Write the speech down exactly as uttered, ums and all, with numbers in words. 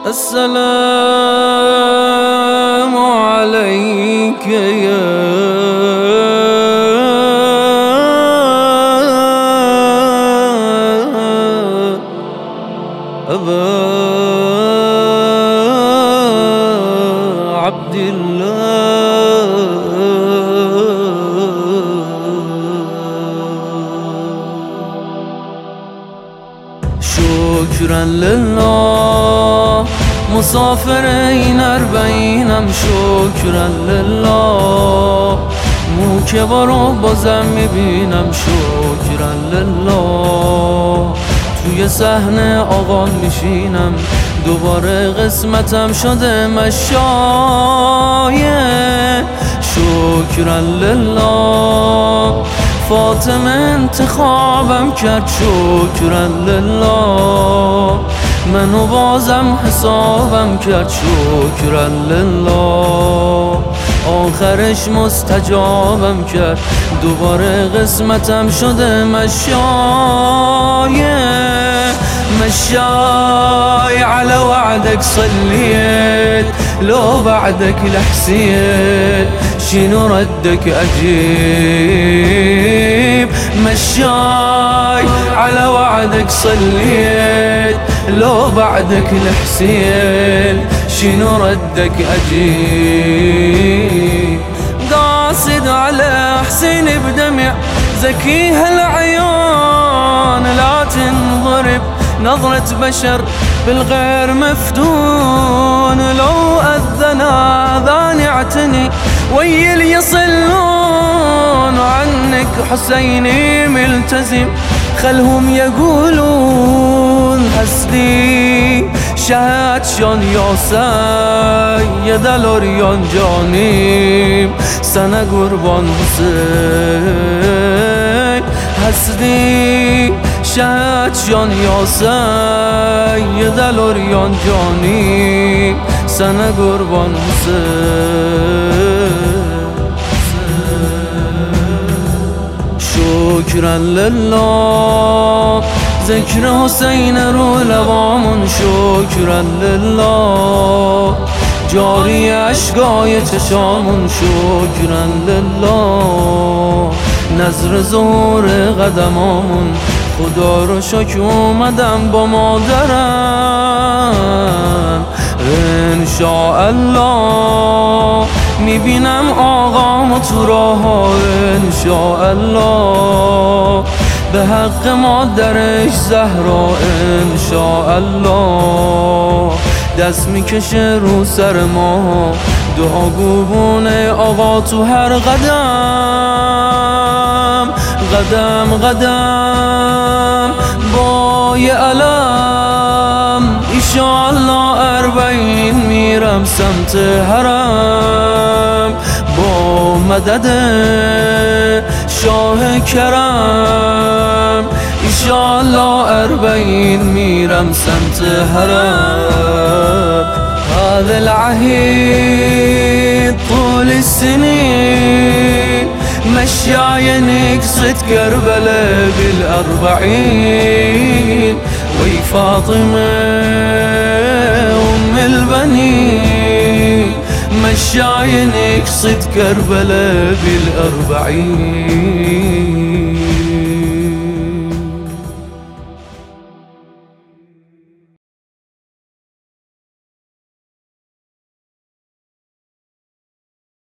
السلام عليك يا أبا عبد الله. شكرا لله مسافر این اربعینم، شکرا لله مو که بارو بازم میبینم، شکرا لله توی صحنه آقا میشینم، دوباره قسمتم شده مشایه، شکرا لله فاطمه انتخابم کرد، شکرا لله منو بازم حسابم کرد، شکرا لله آخرش مستجابم کرد، دوباره قسمتم شده مشایه مشاي على وعدك صليت، لو بعدك لحسيت شنو ردك أجيب، مشاي على وعدك صليت، لو بعدك لحسين شنو ردك أجيب، قاصد على حسين بدمع زكي هالعيون، لا تنضرب نظرة بشر بالغير مفتون، لو أذن آذان اعتني ويا اللي يصلون عنك حسيني ملتزم، خلهم يقولون حسدي شهد شان يا سيد الأريان جانيم سنة قربان حسين، حسدي شهد شان يا سيد الأريان جانيم سنة قربان حسين. شكرا لله ذكر حسين رو لبامون، شكرا لله جاری اشکای چشامون، شکرا لله نظر ظهور قدمامون، خدا رو شکر اومدم با مادرم، انشاءالله میبینم آقامو تو راه‌ها، انشاءالله به حق مادرش زهرا، انشاءالله دست میکشه رو سر ما، دعاگو بونه آقا تو هر قدم، قدم قدم با یه علم، ایشالله اربعین میرم سمت حرم، با مدد شاه کرم، ایشالله اربعین میرم سمت حرم، هذا العهد طول السنين مشاي نقصة كربلاء بالأربعين، وي فاطمة أم البنين مشاي نقصة كربلاء بالأربعين.